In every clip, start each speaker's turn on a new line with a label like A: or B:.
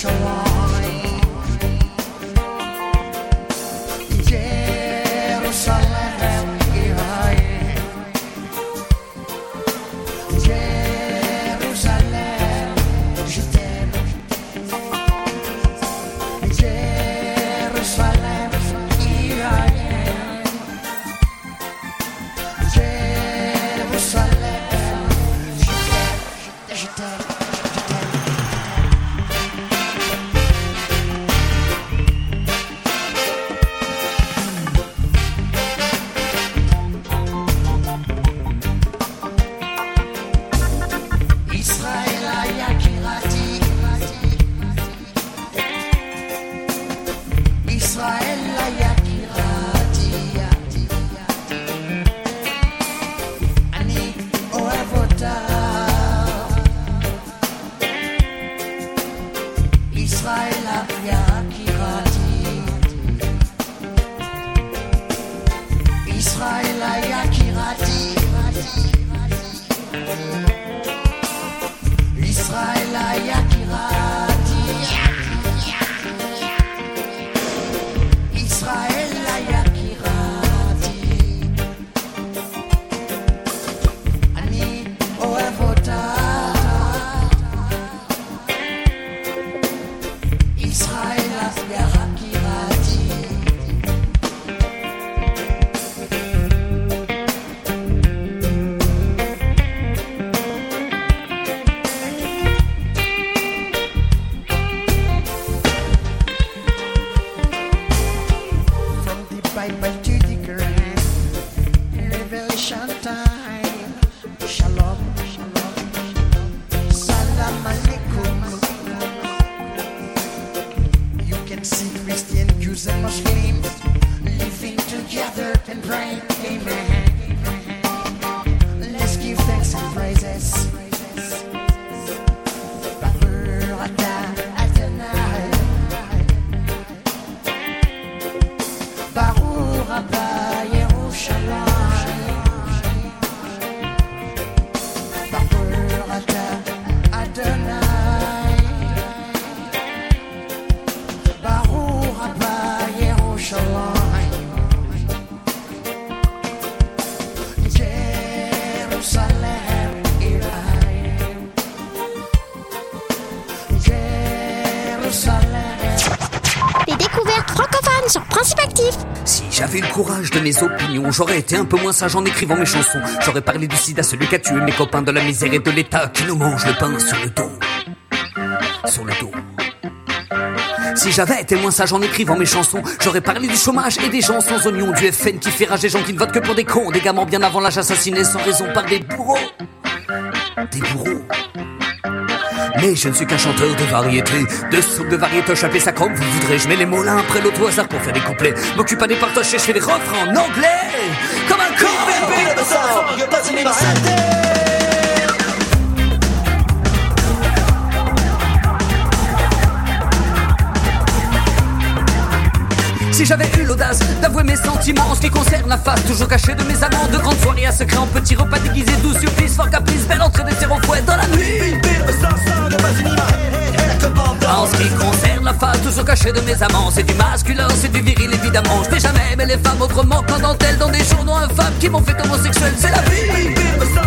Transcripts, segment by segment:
A: J'avais eu le courage de mes opinions, j'aurais été un peu moins sage en écrivant mes chansons. J'aurais parlé du sida, celui qui a tué mes copains, de la misère et de l'État qui nous mange le pain sur le dos. Sur le dos. Si j'avais été moins sage en écrivant mes chansons, j'aurais parlé du chômage et des gens sans oignons, du FN qui fait rage des gens qui ne votent que pour des cons, des gamins bien avant l'âge assassinés sans raison par des bourreaux. Des bourreaux. Mais je ne suis qu'un chanteur de variété, de soupe de variété, chapé ça comme vous voudrez. Je mets les mots l'un après l'autre au hasard pour faire des couplets. M'occupe pas des partages et je fais des refrains en anglais. Comme un con. Si j'avais eu l'audace d'avouer mes sentiments en ce qui concerne la face toujours cachée de mes amants, de grandes soirées à secret en petits repas déguisés, doux surprises, fort caprice, belle entrée des tirs au fouet dans la nuit. En ce qui concerne la face toujours cachée de mes amants, c'est du masculin, c'est du viril évidemment. Je n'ai jamais aimé les femmes autrement qu'en dentelle dans des journaux infâmes qui m'ont fait homosexuel, c'est la vie.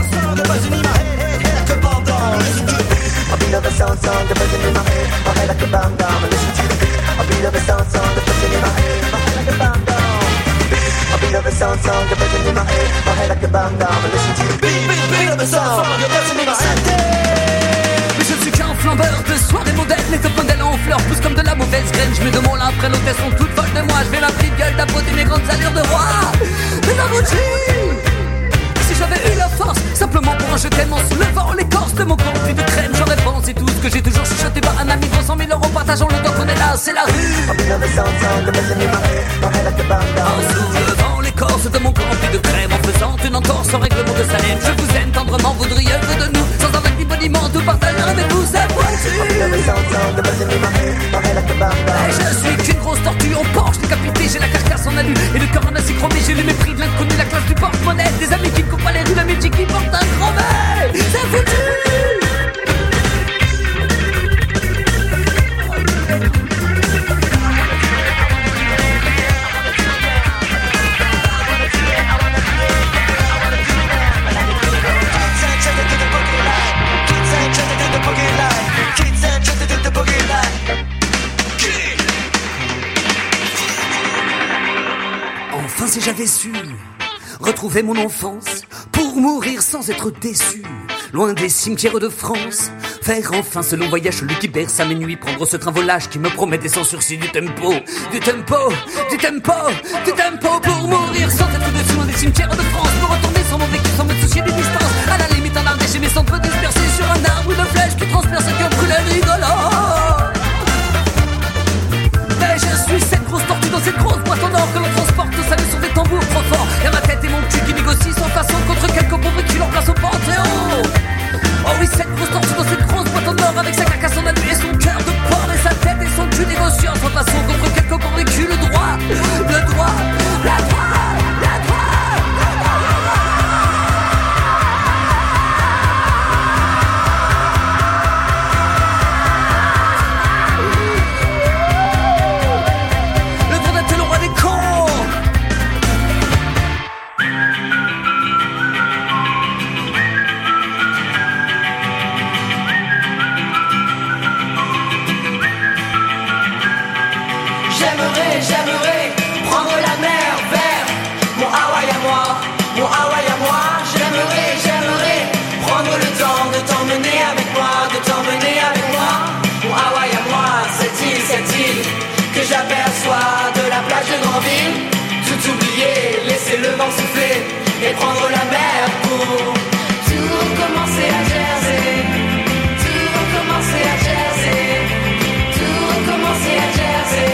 B: I'll be the sound the buzzing in my head, my head like a bam bam. Listen to the beat. I'll be the sound the buzzing in my head, my head like a bam bam. I'll be the sound the buzzing in my head, my head like a bam bam. Listen to the beat. Beat the sound the buzzing in my head.
A: Mais je ne suis qu'un flambeur de soirées modèles. Les top modèles en fleurs poussent comme de la mauvaise graine. Je mets de mon l'un après l'autre, elles sont toutes folles de moi. Je fais la petite gueule d'apôter mes grandes allures de roi. Mais la routine. Si j'avais eu la force, simplement pour un jeu tellement soulevant l'écorce de mon corps rempli de crème, j'aurais pensé tout ce que j'ai toujours chuchoté par un ami pour 100 000 euros, partageons le temps qu'on est là, c'est la rue. En soulevant l'écorce de mon corps rempli de crème, en faisant une entorse au règlement de Salem, je vous aime tendrement, voudriez-vous de nous, sans un petit boniment, tout partager avec vous cette voiture. Et je suis qu'une grosse tortue en Porsche décapitée, j'ai la carcasse en alu et le cœur en acier chromé, j'ai le mépris de l'inconnu, la classe du porte-monnaie, des amis qui ne coupent pas les rues, l'amitié qui porte un grand verre, c'est foutu. j'avais su retrouver mon enfance pour mourir sans être déçu, loin des cimetières de France, faire enfin ce long voyage, celui qui berce à mes nuits, prendre ce train volage qui me promet des sans sursis, du tempo, du tempo, du tempo, du tempo, pour mourir sans être déçu, loin des cimetières de France, pour retourner sans mon vécu, sans me soucier des distances, à la limite en art déchets, mes cendres dispersés sur un arbre, une flèche qui transperce un cœur brûlé rigolant. Mais je suis cette grosse tortue dans cette grosse boîte en or que l'on transporte, ça ne sont des tambours trop forts. Y'a ma tête et mon cul qui négocient sans façon contre quelques pauvres qui leur place au panthéon. Oh oui, cette grosse tortue dans cette grosse boîte en or, avec sa carcasse en alu et son cœur de porc et sa tête et son cul négociant sans façon contre quelques pauvres qui le droit, le droit, la droit, la droit.
B: J'aimerais prendre la mer vers mon Hawaï à moi, mon Hawaï à moi. J'aimerais prendre le temps de t'emmener avec moi, de t'emmener avec moi. Mon Hawaï à moi, cette île que j'aperçois de la plage de Grandville. Tout oublier, laisser le vent souffler et prendre la mer pour tout recommencer à Jersey, tout recommencer à Jersey, tout recommencer à Jersey.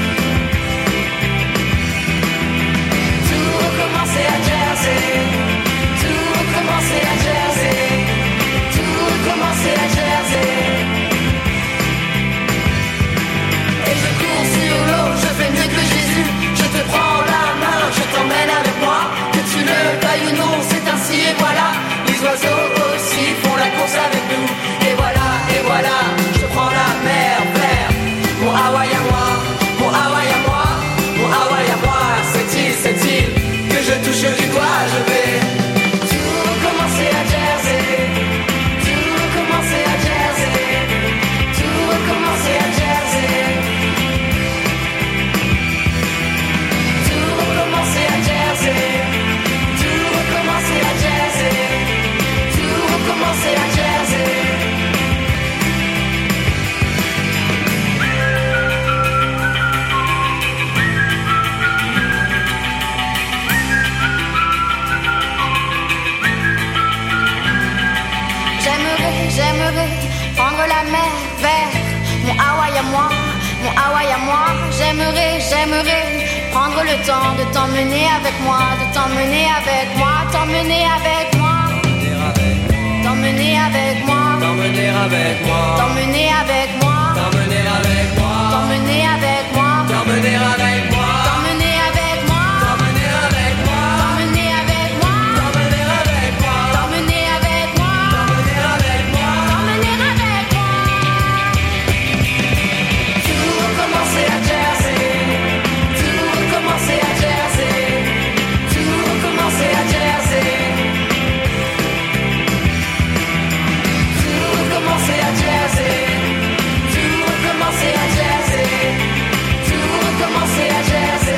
B: Recommencer à Jersey, tout recommencer à Jersey, tout recommencer à Jersey. Et je cours sur l'eau, je fais mieux que Jésus. Je te prends la main, je t'emmène avec moi. Que tu le veuilles ou non, c'est ainsi et voilà. Les oiseaux aussi font la course avec nous. Et voilà, je prends la mer vers mon Hawaï à moi, mon Hawaï à moi, mon Hawaï à moi. Cette île que je touche du doigt, je vais tout recommencer à Jersey, tout recommencer à Jersey, tout recommencer à Jersey, tout recommencer à Jersey, tout recommencer à Jersey, tout recommencer à Jersey. J'aimerais prendre la mer vers mon Hawaï à moi, mon Hawaï à moi. J'aimerais prendre le temps de t'emmener avec moi, de t'emmener avec moi, t'emmener avec moi, t'emmener avec moi, t'emmener avec moi, t'emmener avec moi, t'emmener avec moi, t'emmener avec moi, t'emmener avec moi, t'emmener avec moi, t'emmener avec moi, t'emmener avec moi, t'emmener avec moi, t'emmener avec moi, t'emmener avec moi, t'emmener avec moi. Tout recommencer à Jersey, tout recommencer à Jersey, tout recommencer à Jersey, tout recommencer à Jersey, tout recommencer à Jersey, tout recommencer à Jersey.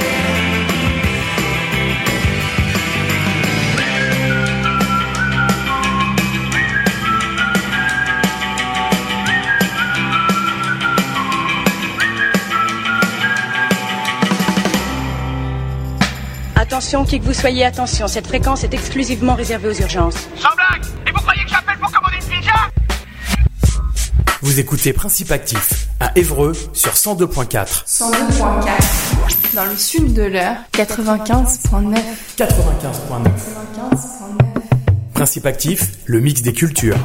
C: Attention, qui que vous soyez, attention, cette fréquence est exclusivement réservée aux urgences.
D: Sans blague! Et vous croyez que j'appelle pour commander une pizza?
E: Vous écoutez Principe Actif à Évreux sur 102.4.
F: 102.4. Dans le sud de l'heure, 95.9.
E: 95.9. Principe Actif, le mix des cultures.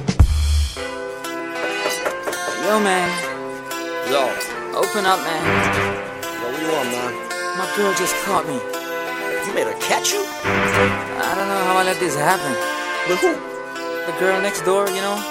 G: Yo, man.
H: Yo.
G: Open up, man.
H: Yo, what do you want, man?
G: My girl just caught me.
H: You made her catch you?
G: I don't know how I let this happen.
H: With who?
G: The girl next door, you know?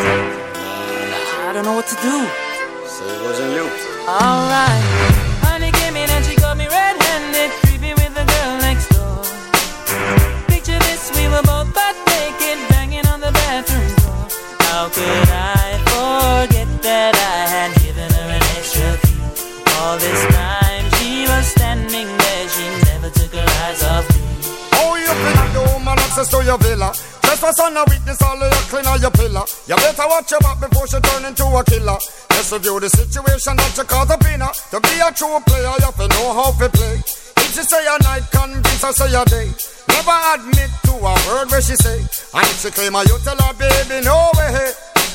G: I don't know what to do.
H: So it wasn't you.
G: Alright. Honey came in and she got me red-handed, creepy with the girl next door. Picture this, we were both butt naked, banging on the bathroom door. How could I forget that I had given her an extra key? All this time she was standing there, she never took her eyes
I: access to your villa. Trespass on a witness, all of your clean on your pillar. You better watch your back before she turn into a killer. Let's review the situation that you call the winner. To be a true player, you have to know how to play. If she say a night, convince her say a day. Never admit to a word where she say. And if she claim her, you tell her, baby, no way.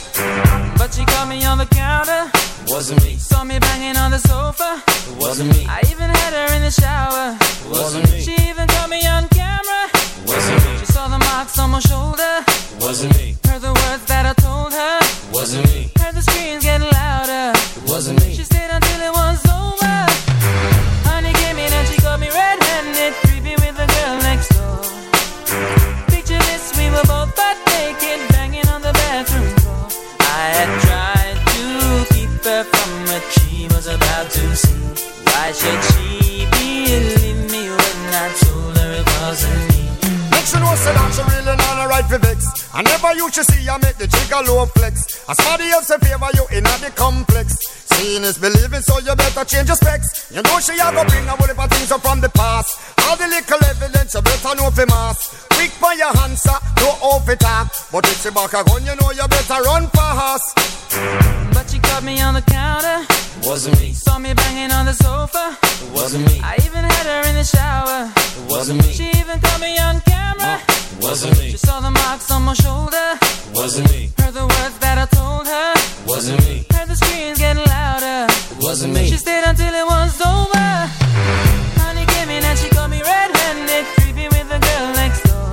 G: But she caught me on the counter.
J: Wasn't me.
G: Saw me banging on the sofa.
J: Wasn't me.
G: I even had her in the shower.
J: Wasn't me.
G: She even caught me on camera.
J: Wasn't me.
G: She saw the marks on my shoulder.
J: Wasn't me.
G: Heard the words that I told her.
J: Wasn't me.
G: Heard the screams getting louder.
J: Wasn't me.
G: She stayed until it was over. Honey came in and she got me red-handed, creepy with the girl next door. Picture this, we were both butt naked, banging on the bathroom floor. I had tried to keep her from what she was about to see. Why should she believe me when I told her it wasn't me?
I: Make sure no say that she really not a right for vex. I never used to see I make the trigger low flex. As somebody else in favor you in the complex. Seeing is believing, so you better change your specs. You know she a go bring a whole heap of things up from the past. All the little evidence you better know for mass. Quick by your answer, no off it talk. But if she back a gun, you know you better run fast.
G: But she caught me on the counter.
J: Wasn't me.
G: Saw me banging on the sofa.
J: Wasn't me.
G: I even had her in the shower.
J: Wasn't me.
G: She even caught me on camera.
J: Wasn't me.
G: She saw the marks on my shoulder.
J: Wasn't me.
G: Heard the words that I told her.
J: Wasn't me.
G: Heard the screams getting louder.
J: Wasn't me.
G: She stayed until it was over. Honey came in and she caught me red-handed, creepy with the girl next door.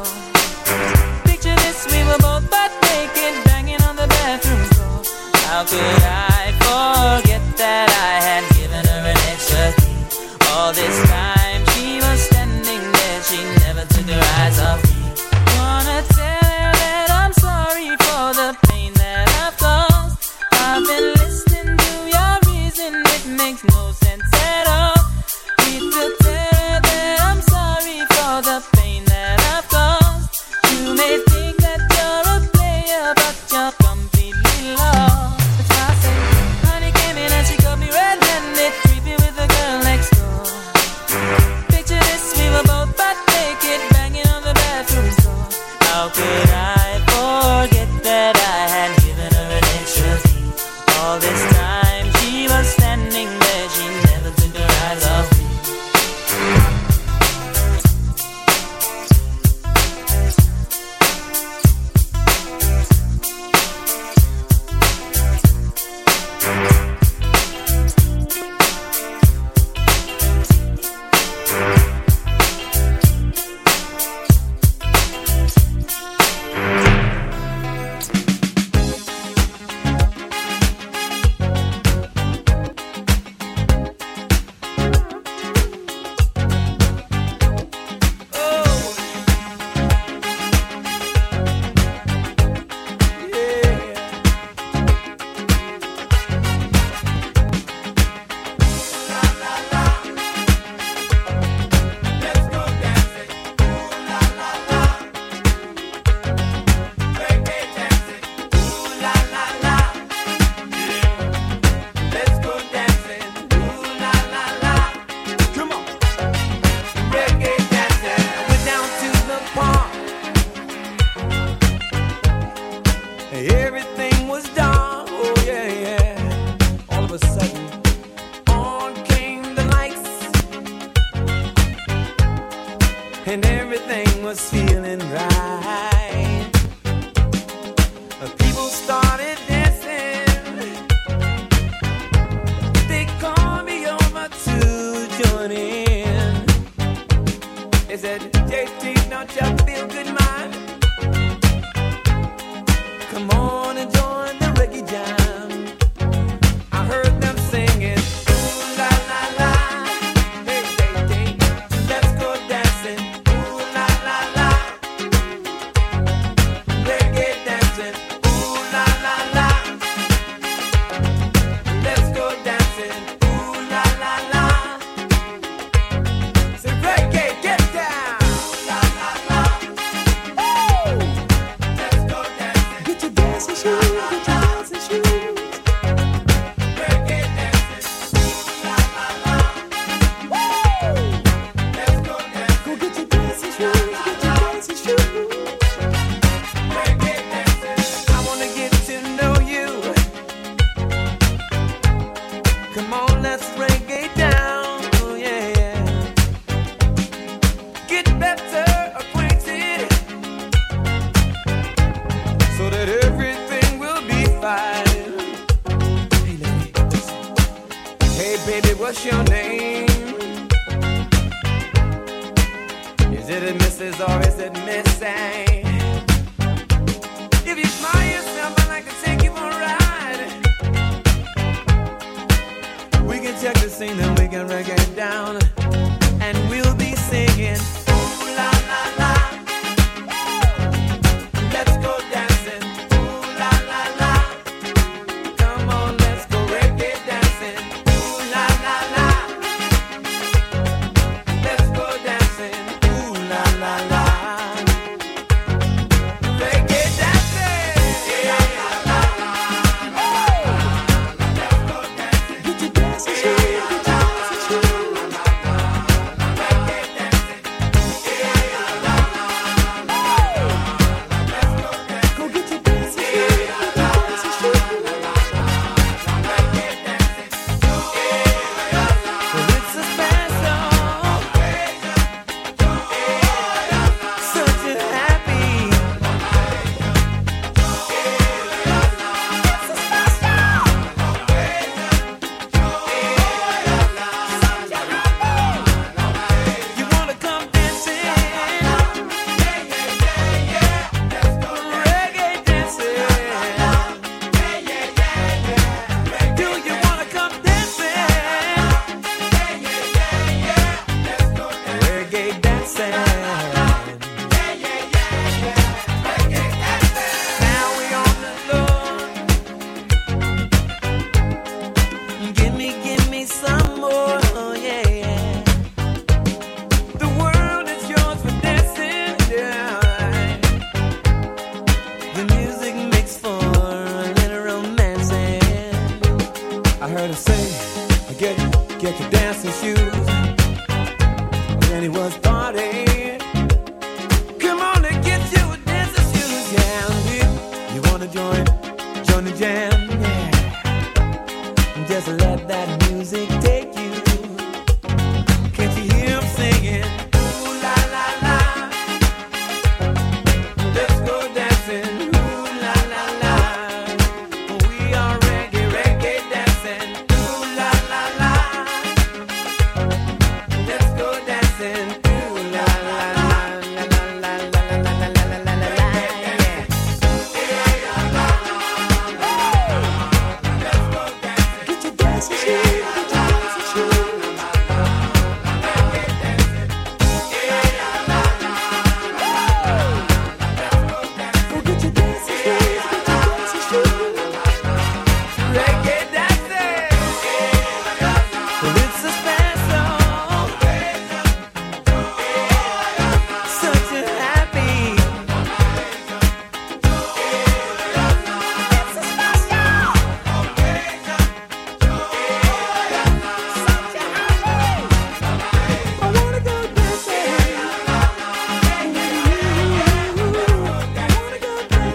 G: Picture this, we were both butt naked, banging on the bathroom floor. How could I forget that I had given her an extra key? All this time she was standing there, she never took her eyes off me. Wanna tell her that I'm sorry for the pain that I've caused. I've been listening to your reason, it makes no sense at all. Need to tell her that I'm sorry for the pain that I've caused. You may think that you're a player, but you're completely lost. That's why I say, honey came in and she got me red-handed, creepy with the girl next door. Picture this, we were both butt naked, banging on the bathroom floor. How could I forget that I had given her an extra key? All this time she was standing there, she
K: Baby, what's your name? Is it a Mrs. or is it Missy? If you smile yourself, I'd like to take you for a ride. We can check the scene and we can break it down. And we'll be singing, ooh la la la. Let's go dancing, ooh la la la. Come on, let's go reggae dancing, ooh la la la. Let's go dancing, ooh la la la. Reggae dancing, yeah la la la. Let's go dancing, get your dancing shoes, get your dancing shoes. Get your dancing shoes. Then he was partying. Come on and get your dancing shoes. Yeah, and if you wanna join the jam, yeah. Just let that music take you. Can't you hear him singing? Ooh la la la. Let's go dancing. Ooh la la la. We are reggae dancing. Ooh la la la. Let's go dancing. Ooh la la la la la la la la la la la la la. Get your dancing shoes. Get your dancing shoes. Go get your dancing shoes. Get your dancing shoes. Reggae dancing. Well, it's a special. Such a happy. It's a special. Such a happy. I wanna go dancing. I wanna go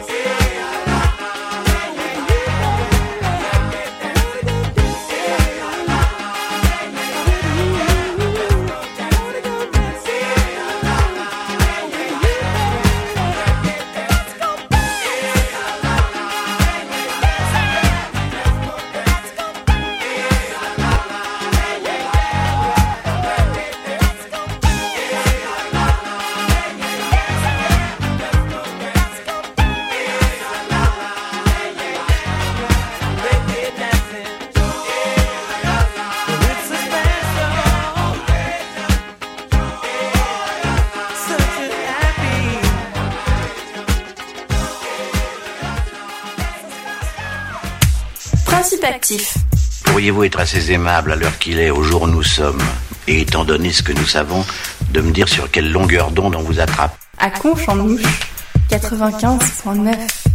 F: Principe actif.
L: Pourriez-vous être assez aimable à l'heure qu'il est, au jour où nous sommes, et étant donné ce que nous savons, de me dire sur quelle longueur d'onde on vous attrape?
F: À Conche en Ouche, 95.9.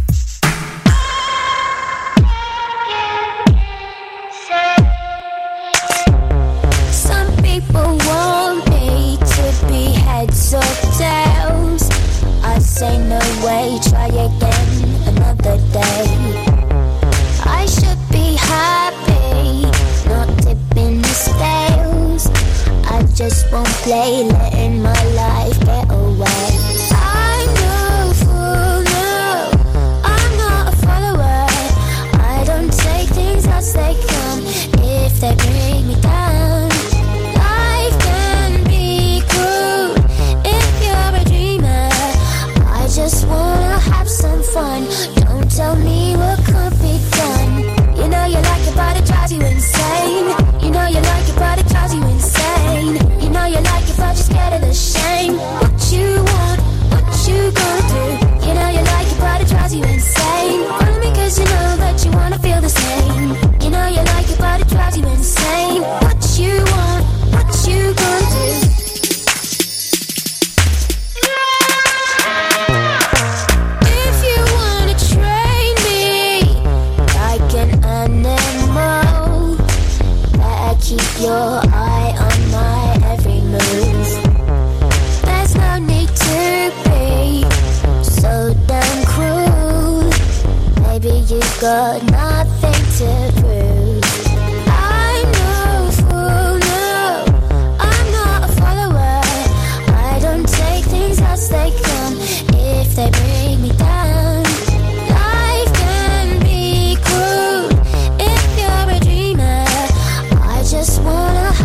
M: Some people want me to be heads or tails. I say no way, try again another day. I should be happy, not tipping the scales. I just won't play, letting my life get away. I'm no fool, no, I'm not a follower. I don't take things as they come. If they bring me down, your eye on my every move. There's no need to be so damn cruel. Maybe you've got nothing to prove. I'm no fool, no, I'm not a follower. I don't take things as they come if they bring me down. Life can be cruel if you're a dreamer. I just wanna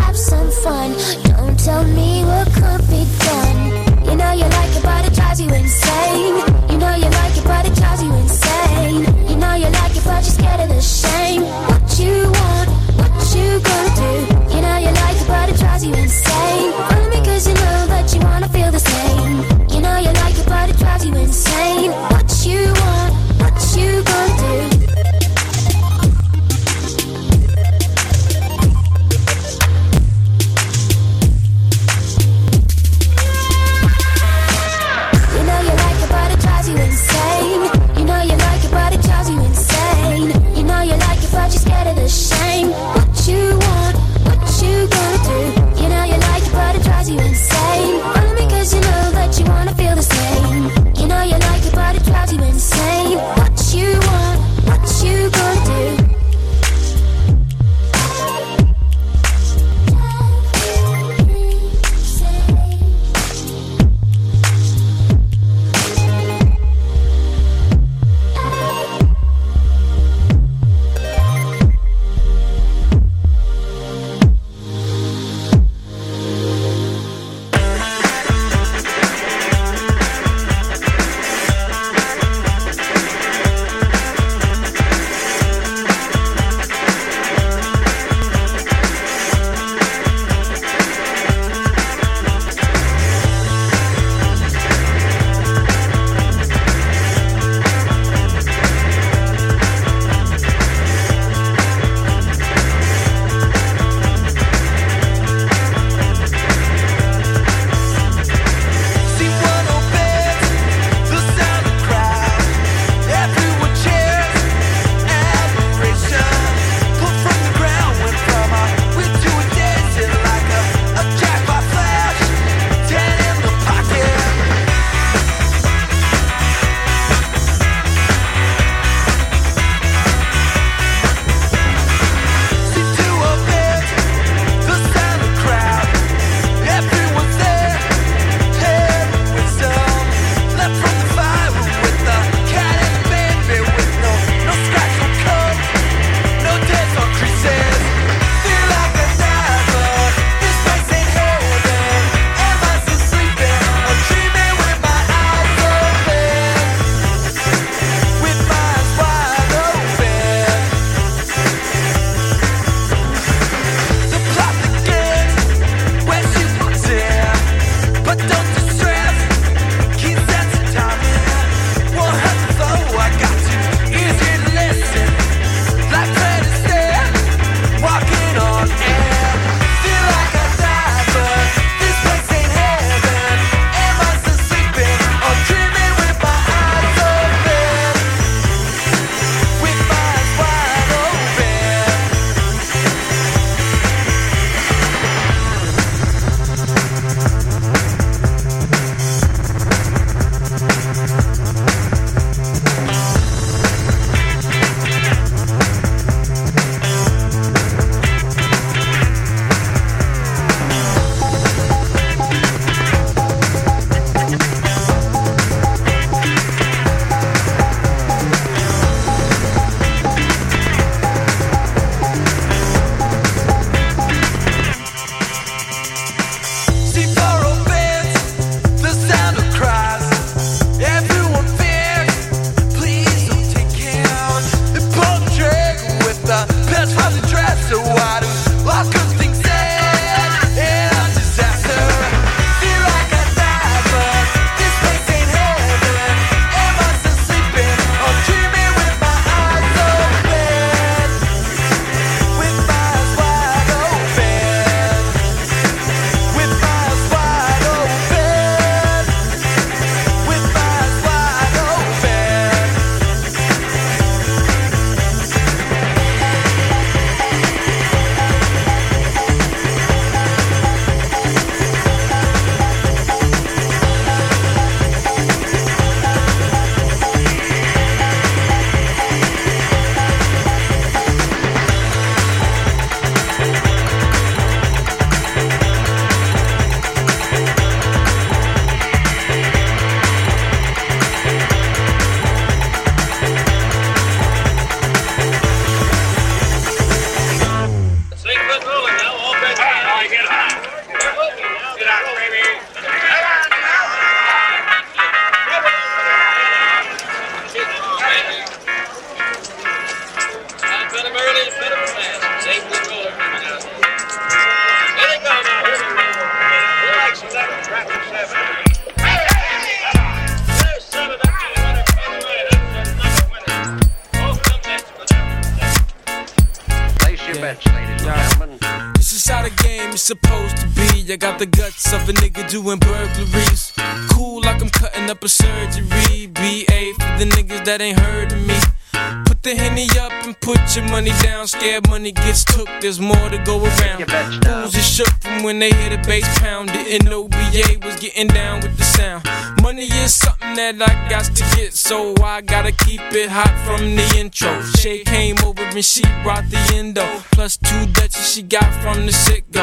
N: stretch, ladies and gentlemen.
J: This is how the game is supposed to be. I got the guts of a nigga doing burglaries. Cool like I'm cutting up a surgery. BA for the niggas that ain't heard of me. Put the Henny up and put your money down. Scared money gets took, there's more to go around. Fools are shook from when they hear the bass pound. Didn't know BA was getting down with the sound. Money is something that I got to get, so I gotta keep it hot from the intro. Shay came over and she brought the endo. Plus 2 Dutchies she got from the sit-go.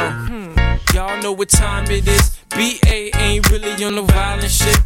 J: Y'all know what time it is. BA ain't really on no violent shit.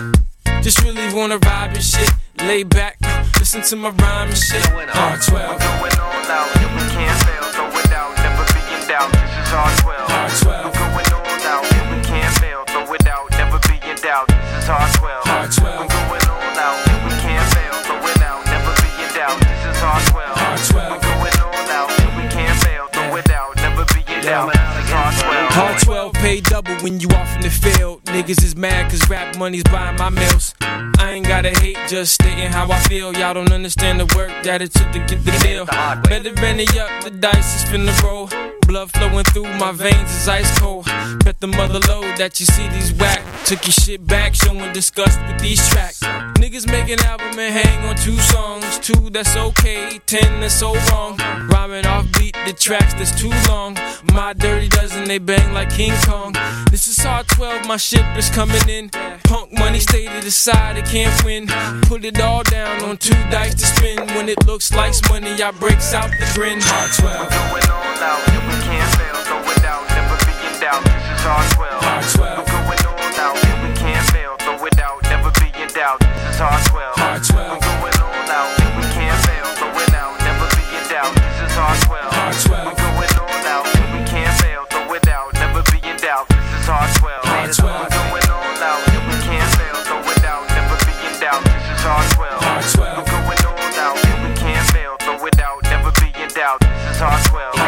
J: Just really wanna vibe and shit. Lay back, listen to my rhyme and shit. R12.
O: Going all out, if we can't fail, throw it out, never be in doubt. This is R12.
J: R12.
O: Going all out, if we can't fail, throw it out, never be in doubt. This is R12.
J: R12.
O: Going all out, if we can't fail, throw it out, never be in doubt. This is R12.
J: R12.
O: Going all out, if we can't fail, throw it out, never be in doubt. This is R12.
J: R12 pay double when you off in the field. Niggas is mad cause rap money's buying my meals. I ain't gotta hate, just stating how I feel. Y'all don't understand the work that it took to get the deal. Better ready up, the dice is finna roll. Blood flowing through my veins is ice cold. Bet the mother load that you see these whack. Took your shit back, showing disgust with these tracks. Niggas make an album and hang on 2 songs. 2 that's okay, 10 that's so wrong. Rhyming off beat the tracks that's too long. My dirty dozen, they bang like King Kong. This is R12, my ship is coming in. Punk money stay to the side, it can't win. Put it all down on 2 dice to spin. When it looks like money, I breaks out the grin. R12.
O: Going all out, if we can't fail, throw it out, never be in doubt. This is R12.
J: R12.
O: Going all out, if we can't fail, throw it out, never be in doubt. This is R12.
J: R12.
O: Going all out, if we can't fail, throw it out, never be in doubt. This is R12.
J: R12.
O: Going all out, if we can't fail, throw it out, never be in doubt. This is R12.
J: R12.
O: Going all out, if we can't fail, throw it out, never be in doubt. This is R12.
J: R12.
O: Going all out, if we can't fail, throw it out, never be in doubt. This is R12.